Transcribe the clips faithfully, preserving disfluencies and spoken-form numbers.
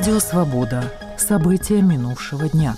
Радио «Свобода». События минувшего дня.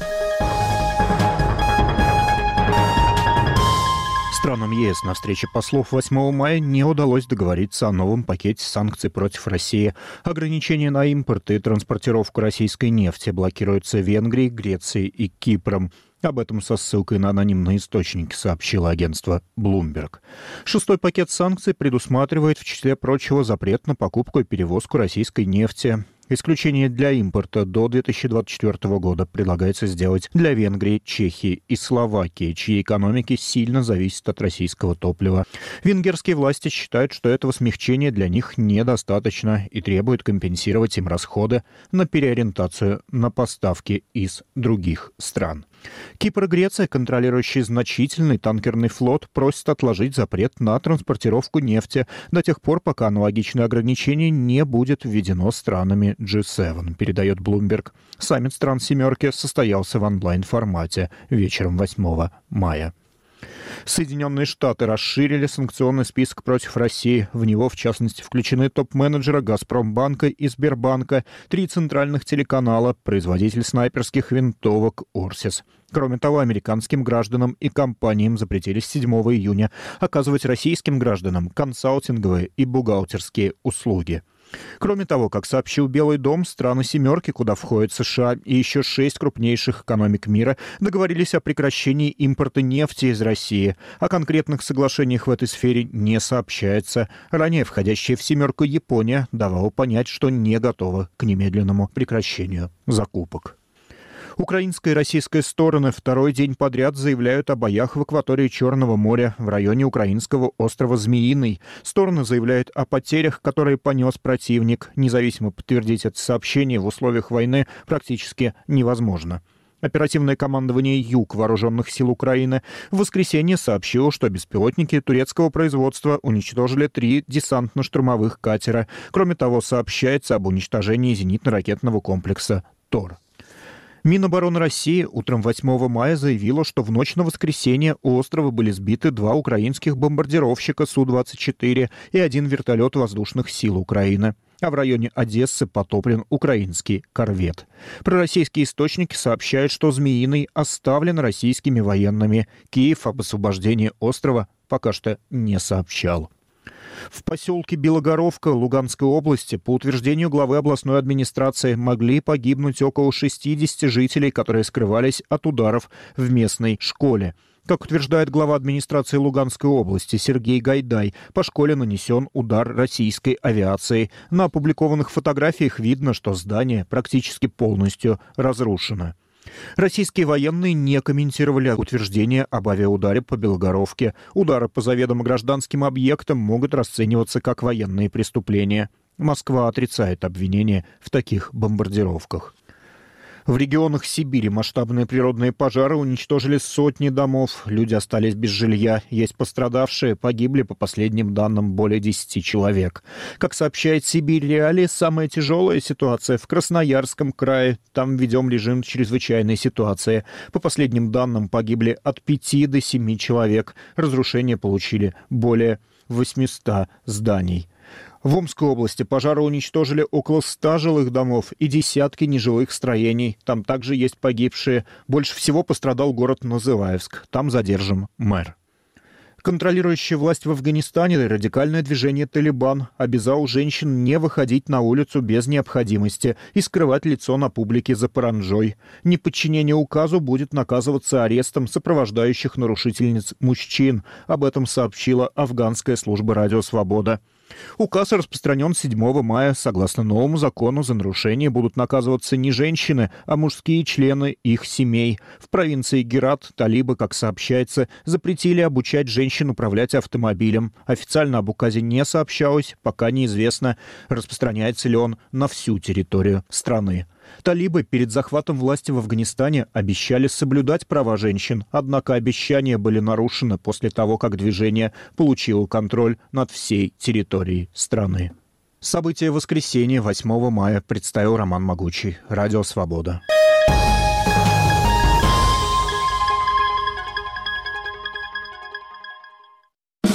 Странам ЕС на встрече послов восьмого мая не удалось договориться о новом пакете санкций против России. Ограничения на импорт и транспортировку российской нефти блокируются Венгрией, Грецией и Кипром. Об этом со ссылкой на анонимные источники сообщило агентство Bloomberg. Шестой пакет санкций предусматривает, в числе прочего, запрет на покупку и перевозку российской нефти. Исключение для импорта до две тысячи двадцать четвёртого года предлагается сделать для Венгрии, Чехии и Словакии, чьи экономики сильно зависят от российского топлива. Венгерские власти считают, что этого смягчения для них недостаточно и требуют компенсировать им расходы на переориентацию на поставки из других стран. Кипр и Греция, контролирующие значительный танкерный флот, просят отложить запрет на транспортировку нефти до тех пор, пока аналогичное ограничение не будет введено странами джи семь, передает Bloomberg. Саммит стран «семерки» состоялся в онлайн-формате вечером восьмого мая. Соединенные Штаты расширили санкционный список против России. В него, в частности, включены топ-менеджеры «Газпромбанка» и «Сбербанка», три центральных телеканала, производитель снайперских винтовок «Орсис». Кроме того, американским гражданам и компаниям запретили с седьмого июня оказывать российским гражданам консалтинговые и бухгалтерские услуги. Кроме того, как сообщил Белый дом, страны «семерки», куда входят США и еще шесть крупнейших экономик мира, договорились о прекращении импорта нефти из России. О конкретных соглашениях в этой сфере не сообщается. Ранее входящая в «семерку» Япония давала понять, что не готова к немедленному прекращению закупок. Украинская и российская стороны второй день подряд заявляют о боях в акватории Черного моря в районе украинского острова Змеиный. Стороны заявляют о потерях, которые понес противник. Независимо подтвердить это сообщение в условиях войны практически невозможно. Оперативное командование «Юг» Вооруженных сил Украины в воскресенье сообщило, что беспилотники турецкого производства уничтожили три десантно-штурмовых катера. Кроме того, сообщается об уничтожении зенитно-ракетного комплекса «Тор». Минобороны России утром восьмого мая заявила, что в ночь на воскресенье у острова были сбиты два украинских бомбардировщика Су двадцать четыре и один вертолет воздушных сил Украины. А в районе Одессы потоплен украинский корвет. Пророссийские источники сообщают, что Змеиный оставлен российскими военными. Киев об освобождении острова пока что не сообщал. В поселке Белогоровка Луганской области, по утверждению главы областной администрации, могли погибнуть около шестидесяти жителей, которые скрывались от ударов в местной школе. Как утверждает глава администрации Луганской области Сергей Гайдай, по школе нанесен удар российской авиацией. На опубликованных фотографиях видно, что здание практически полностью разрушено. Российские военные не комментировали утверждения об авиаударе по Белогоровке. Удары по заведомо гражданским объектам могут расцениваться как военные преступления. Москва отрицает обвинения в таких бомбардировках. В регионах Сибири масштабные природные пожары уничтожили сотни домов. Люди остались без жилья. Есть пострадавшие. Погибли, по последним данным, более десяти человек. Как сообщает Сибирь Реалии, самая тяжелая ситуация в Красноярском крае. Там введен режим чрезвычайной ситуации. По последним данным, погибли от пяти до семи человек. Разрушения получили более восьмисот зданий. В Омской области пожары уничтожили около ста жилых домов и десятки нежилых строений. Там также есть погибшие. Больше всего пострадал город Называевск. Там задержан мэр. Контролирующая власть в Афганистане, радикальное движение «Талибан», обязал женщин не выходить на улицу без необходимости и скрывать лицо на публике за паранджой. Неподчинение указу будет наказываться арестом сопровождающих нарушительниц мужчин. Об этом сообщила афганская служба «Радио Свобода». Указ распространен седьмого мая. Согласно новому закону, за нарушение будут наказываться не женщины, а мужские члены их семей. В провинции Герат талибы, как сообщается, запретили обучать женщин управлять автомобилем. Официально об указе не сообщалось, пока неизвестно, распространяется ли он на всю территорию страны. Талибы перед захватом власти в Афганистане обещали соблюдать права женщин, однако обещания были нарушены после того, как движение получило контроль над всей территорией страны. События воскресенья восьмого мая представил Роман Могучий. Радио «Свобода».